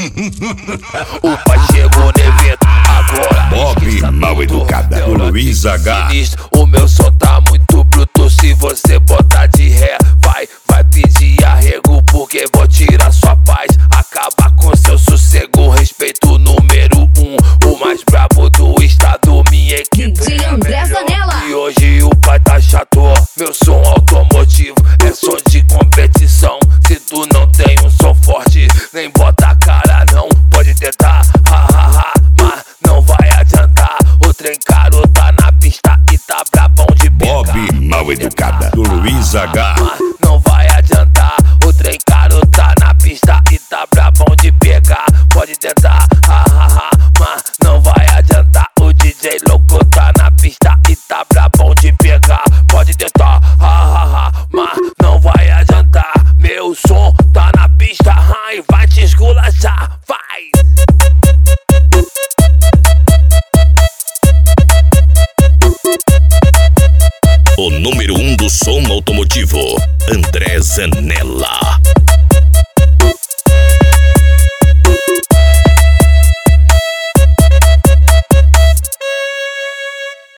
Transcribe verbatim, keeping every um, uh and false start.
O pai chegou no evento, agora Bob Mal Educada, do Luiz H. O meu som tá muito bruto, se você botar de ré, vai, vai pedir arrego, porque vou tirar sua paz, acabar com seu sossego. Respeito número um, o mais brabo do estado, minha equipe D J é André melhor. Zanella. E hoje o pai tá chato, meu som automotivo é som de competição. Se tu não tem um som forte, nem bota a cara não. Pode tentar, ha ha ha, mas não vai adiantar. O trem caro tá na pista e tá brabão de pegar. Bob Mal Educada, do Luiz H. Mas não vai adiantar. O trem caro tá na pista e tá brabão de pegar. Pode tentar, ha ha ha, mas não vai adiantar. O D J louco tá na pista e tá brabão de pegar. Pode tentar, ha ha ha, mas não vai adiantar. Meu som tá na pista, ai, vai te esculachar, vai! O número um do som automotivo, André Zanella.